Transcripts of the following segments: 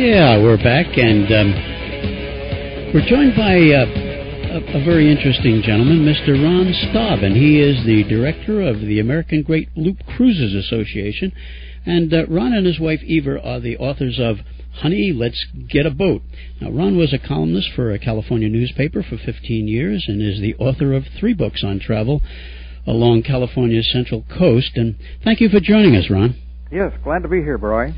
Yeah, we're back, and we're joined by a very interesting gentleman, Mr. Ron Staub, and he is the director of the American Great Loop Cruises Association. And Ron and his wife, Eva, are the authors of Honey, Let's Get a Boat. Now, Ron was a columnist for a California newspaper for 15 years and is the author of 3 books on travel along California's central coast. And thank you for joining us, Ron. Yes, glad to be here, Roy.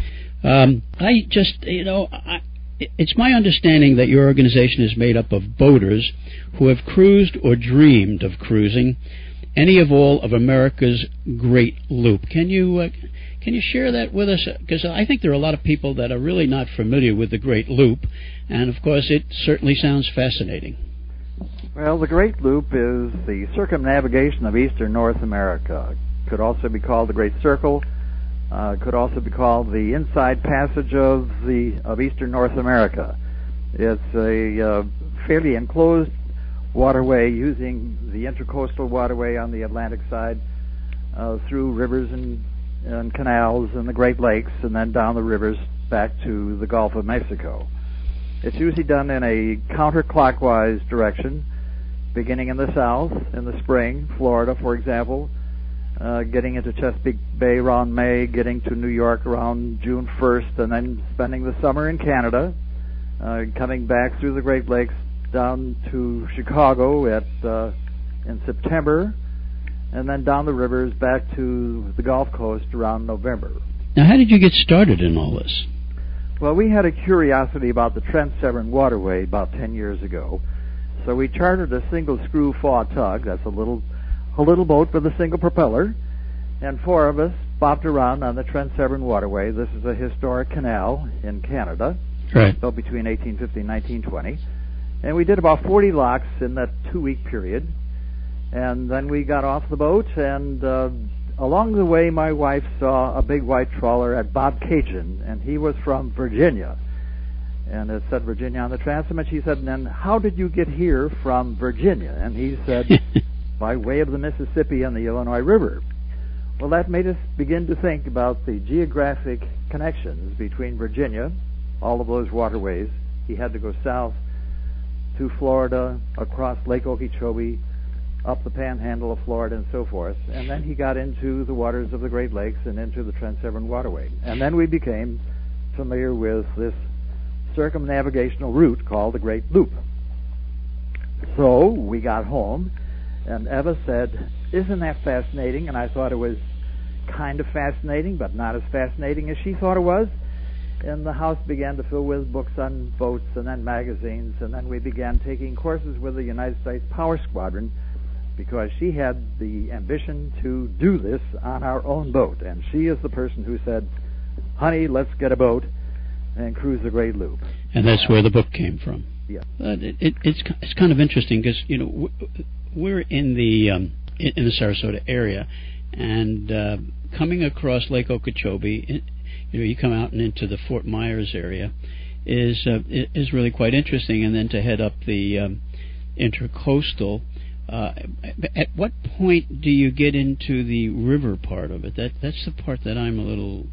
It's my understanding that your organization is made up of boaters who have cruised or dreamed of cruising any of all of America's Great Loop. Can you share that with us? Because I think there are a lot of people that are really not familiar with the Great Loop, and of course it certainly sounds fascinating. Well, the Great Loop is the circumnavigation of eastern North America. It could also be called the Great Circle. Could also be called the Inside Passage of eastern North America. It's a fairly enclosed waterway using the intercoastal waterway on the Atlantic side through rivers and canals and the Great Lakes, and then down the rivers back to the Gulf of Mexico. It's usually done in a counterclockwise direction, beginning in the south in the spring, Florida, for example, getting into Chesapeake Bay around May, getting to New York around June 1st, and then spending the summer in Canada, coming back through the Great Lakes down to Chicago in September, and then down the rivers back to the Gulf Coast around November. Now, how did you get started in all this? Well, we had a curiosity about the Trent Severn Waterway about 10 years ago, so we chartered a single-screw Faw tug. That's a little boat with a single propeller, and 4 of us bopped around on the Trent Severn Waterway. This is a historic canal in Canada, right, built between 1850 and 1920, and we did about 40 locks in that 2-week period. And then we got off the boat, and along the way, my wife saw a big white trawler at Bob Cajun, and he was from Virginia. And it said Virginia on the transom, and she said, "And then how did you get here from Virginia?" And he said, "By way of the Mississippi and the Illinois River." Well, that made us begin to think about the geographic connections between Virginia, all of those waterways. He had to go south to Florida, across Lake Okeechobee, up the panhandle of Florida and so forth, and then he got into the waters of the Great Lakes and into the Trent Severn Waterway. And then we became familiar with this circumnavigational route called the Great Loop. So we got home, and Eva said, "Isn't that fascinating?" And I thought it was kind of fascinating, but not as fascinating as she thought it was. And the house began to fill with books on boats and then magazines, and then we began taking courses with the United States Power Squadron, because she had the ambition to do this on our own boat. And she is the person who said, "Honey, let's get a boat and cruise the Great Loop." And that's where the book came from. Yeah. It's kind of interesting because, we're in the Sarasota area, and coming across Lake Okeechobee, you come out and into the Fort Myers area is really quite interesting. And then to head up the intercoastal, at what point do you get into the river part of it? That's the part that I'm a little...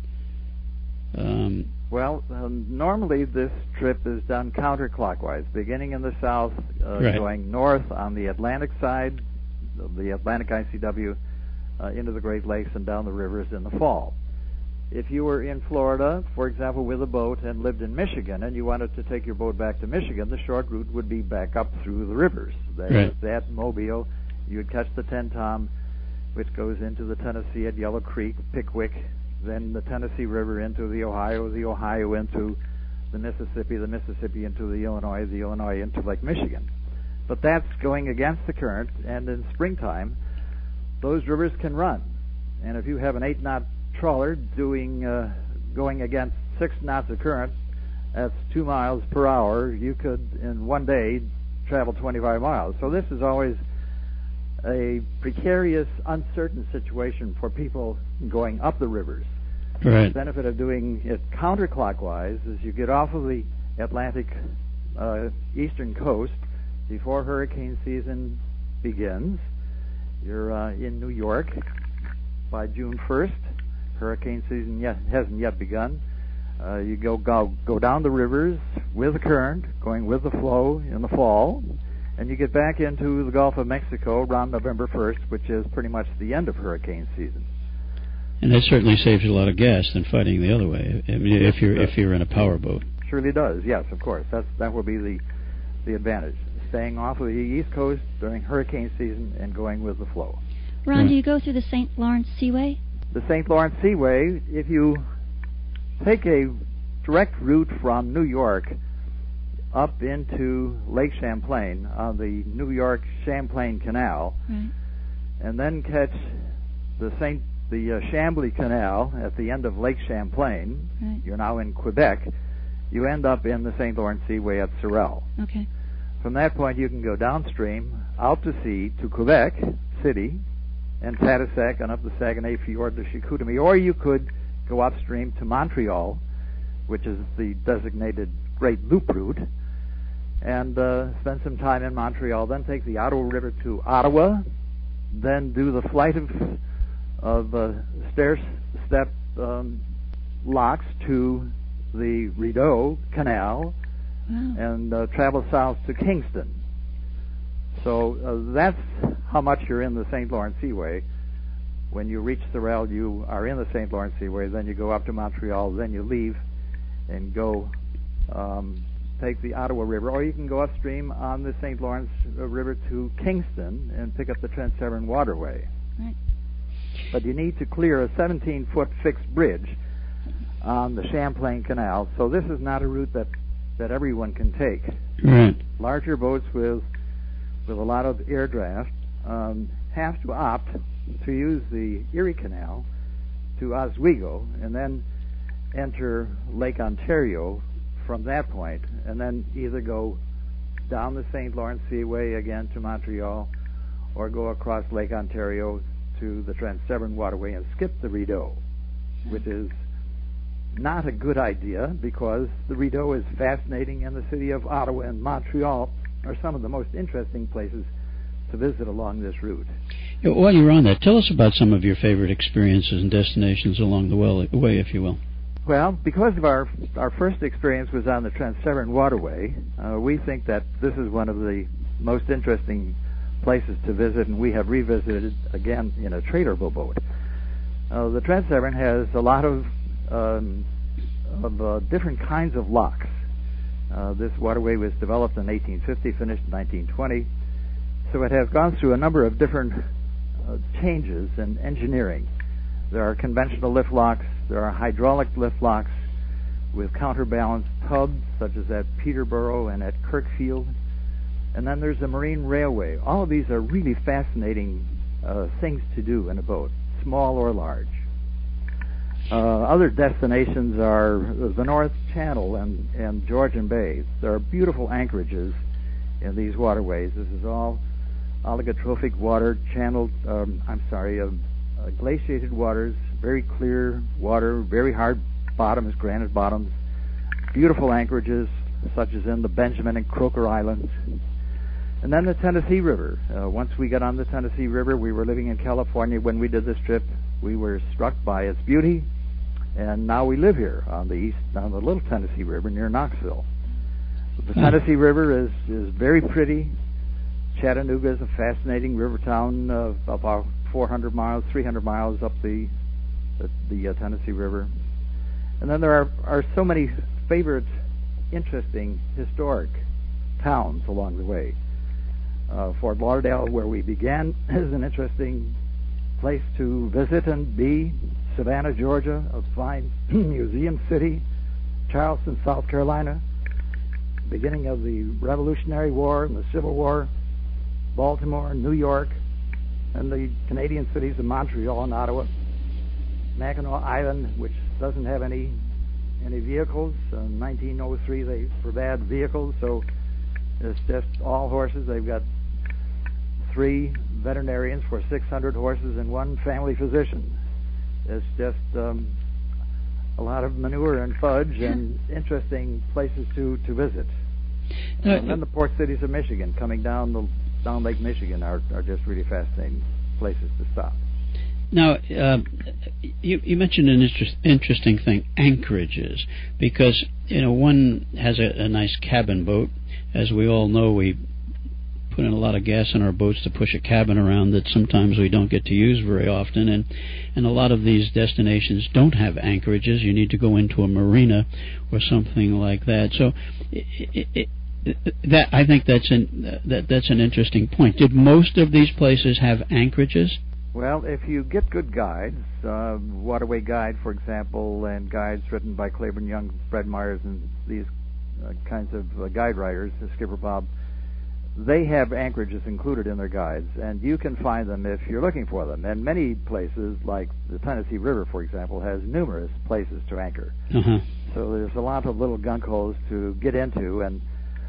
normally this trip is done counterclockwise, beginning in the south, right, going north on the Atlantic side, the Atlantic ICW, into the Great Lakes and down the rivers in the fall. If you were in Florida, for example, with a boat and lived in Michigan, and you wanted to take your boat back to Michigan, the short route would be back up through the rivers. That Mobile, you would catch the Tenn-Tom, which goes into the Tennessee at Yellow Creek, Pickwick, then the Tennessee River into the Ohio into the Mississippi into the Illinois into Lake Michigan. But that's going against the current, and in springtime, those rivers can run. And if you have an 8-knot trawler going against 6 knots of current, that's 2 miles per hour. You could, in one day, travel 25 miles. So this is always a precarious, uncertain situation for people going up the rivers. Right. The benefit of doing it counterclockwise is you get off of the Atlantic eastern coast before hurricane season begins. You're in New York by June 1st. Hurricane season hasn't yet begun. You go down the rivers with the current, going with the flow in the fall, and you get back into the Gulf of Mexico around November 1st, which is pretty much the end of hurricane season. And that certainly saves a lot of gas than fighting the other way, if you're in a powerboat. Surely does, yes, of course. That will be the advantage, staying off of the East Coast during hurricane season and going with the flow. Ron, do you go through the St. Lawrence Seaway? The St. Lawrence Seaway, if you take a direct route from New York up into Lake Champlain on the New York Champlain Canal, right, and then catch the Chambly Canal at the end of Lake Champlain, right, you're now in Quebec, you end up in the St. Lawrence Seaway at Sorel. Okay. From that point, you can go downstream, out to sea, to Quebec City, and Tadoussac, and up the Saguenay Fjord to Chicoutimi, or you could go upstream to Montreal, which is the designated Great Loop route, and spend some time in Montreal, then take the Ottawa River to Ottawa, then do the flight of stair-step locks to the Rideau Canal, wow, and travel south to Kingston. So that's how much you're in the St. Lawrence Seaway. When you reach Sorel, you are in the St. Lawrence Seaway. Then you go up to Montreal. Then you leave and go take the Ottawa River. Or you can go upstream on the St. Lawrence River to Kingston and pick up the Trent Severn Waterway. right. But you need to clear a 17-foot fixed bridge on the Champlain Canal. So this is not a route that everyone can take. Right. Larger boats with a lot of air draft have to opt to use the Erie Canal to Oswego and then enter Lake Ontario from that point, and then either go down the St. Lawrence Seaway again to Montreal or go across Lake Ontario to the Trent Severn Waterway and skip the Rideau, which is not a good idea because the Rideau is fascinating, and the city of Ottawa and Montreal are some of the most interesting places to visit along this route. While you're on that, tell us about some of your favorite experiences and destinations along the way, if you will. Well, because of our first experience was on the Trent Severn Waterway, we think that this is one of the most interesting places to visit, and we have revisited again in a traderable boat. The Trent Severn has a lot of different kinds of locks. This waterway was developed in 1850, finished in 1920, so it has gone through a number of different changes in engineering. There are conventional lift locks, there are hydraulic lift locks with counterbalanced tubs, such as at Peterborough and at Kirkfield, and then there's a marine railway. All of these are really fascinating things to do in a boat, small or large. Other destinations are the North Channel and Georgian Bay. There are beautiful anchorages in these waterways. This is all oligotrophic water, glaciated waters, very clear water, very hard bottoms, granite bottoms, beautiful anchorages such as in the Benjamin and Croker Islands. And then the Tennessee River. Once we got on the Tennessee River, we were living in California when we did this trip. We were struck by its beauty, and now we live here on the Little Tennessee River near Knoxville. The Tennessee River is very pretty. Chattanooga is a fascinating river town of about 300 miles up the Tennessee River. And then there are so many favorite, interesting, historic towns along the way. Fort Lauderdale, where we began, is an interesting place to visit and be. Savannah, Georgia, a fine museum city. Charleston, South Carolina, beginning of the Revolutionary War and the Civil War. Baltimore, New York, and the Canadian cities of Montreal and Ottawa. Mackinac Island, which doesn't have any vehicles. In 1903, they forbade vehicles, so it's just all horses. They've got 3 veterinarians for 600 horses and 1 family physician. It's just a lot of manure and fudge and interesting places to visit. And then the port cities of Michigan, coming down Lake Michigan, are just really fascinating places to stop. Now, you mentioned an interesting thing, anchorages, because one has a nice cabin boat. As we all know, we put in a lot of gas in our boats to push a cabin around that sometimes we don't get to use very often, and a lot of these destinations don't have anchorages. You need to go into a marina or something like that. So that I think that's an interesting point. Did most of these places have anchorages? Well, if you get good guides, Waterway Guide, for example, and guides written by Claiborne Young, Fred Myers, and these kinds of guide writers, Skipper Bob, they have anchorages included in their guides, and you can find them if you're looking for them. And many places, like the Tennessee River, for example, has numerous places to anchor. So there's a lot of little gunk holes to get into, and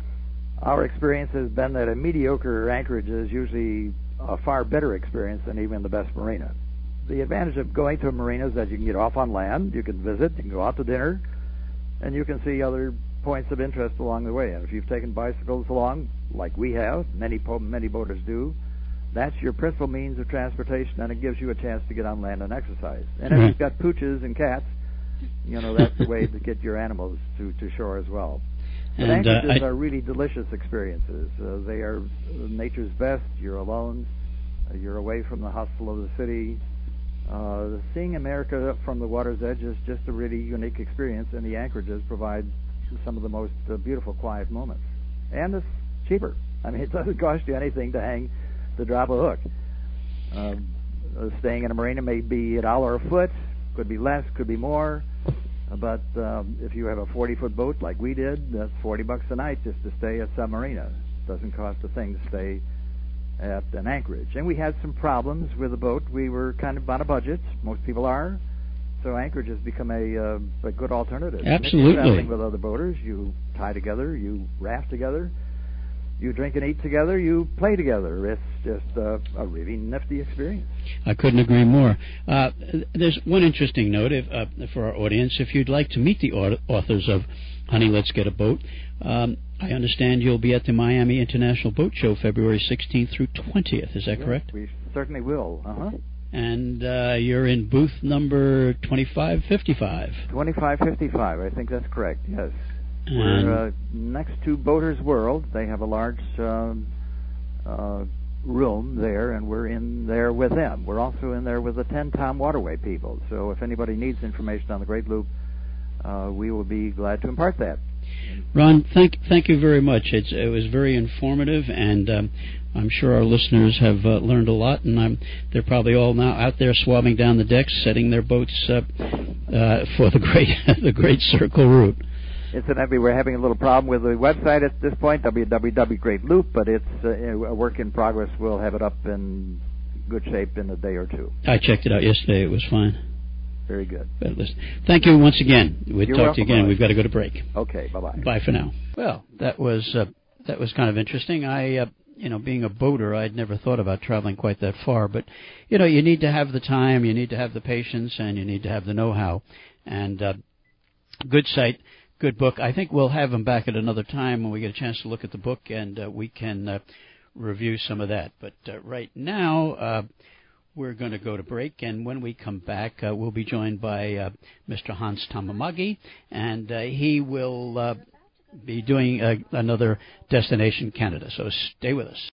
our experience has been that a mediocre anchorage is usually a far better experience than even the best marina. The advantage of going to a marina is that you can get off on land, you can visit, you can go out to dinner, and you can see other points of interest along the way. And if you've taken bicycles along, like we have, many boaters do, that's your principal means of transportation, and it gives you a chance to get on land and exercise. And if you've got pooches and cats, that's the way to get your animals to shore as well. But anchorages are really delicious experiences. They are nature's best. You're alone. You're away from the hustle of the city. Seeing America from the water's edge is just a really unique experience, and the anchorages provide some of the most beautiful, quiet moments. And it's cheaper. I mean, it doesn't cost you anything to drop a hook. Staying in a marina may be $1 a foot, could be less, could be more. But if you have a 40-foot boat like we did, that's $40 a night just to stay at some marina. It doesn't cost a thing to stay at an anchorage. And we had some problems with the boat. We were kind of on a budget. Most people are. So anchorage has become a good alternative. Absolutely. If you're traveling with other boaters, you tie together, you raft together, you drink and eat together, you play together. It's just a really nifty experience. I couldn't agree more. There's one interesting note for our audience. If you'd like to meet the authors of Honey, Let's Get a Boat, I understand you'll be at the Miami International Boat Show February 16th through 20th. Is that correct? We certainly will. And you're in booth number 2555. 2555, I think that's correct, yes. We're next to Boaters World. They have a large room there, and we're in there with them. We're also in there with the 10 Tom Waterway people. So if anybody needs information on the Great Loop, we will be glad to impart that. Ron, thank you very much. It was very informative, and I'm sure our listeners have learned a lot, and they're probably all now out there swabbing down the decks, setting their boats for the Great Circle route. Incidentally, we're having a little problem with the website at this point, www.greatloop, but it's a work in progress. We'll have it up in good shape in a day or two. I checked it out yesterday. It was fine. Very good. But listen, thank you once again. We'll talk to you again. Bye. We've got to go to break. Okay, bye-bye. Bye for now. Well, that was kind of interesting. I being a boater, I'd never thought about traveling quite that far. But, you need to have the time, you need to have the patience, and you need to have the know-how. And good site, good book. I think we'll have him back at another time when we get a chance to look at the book, and we can review some of that. But right now, we're going to go to break, and when we come back, we'll be joined by Mr. Hans Tamamagi, and he will be doing another Destination Canada. So stay with us.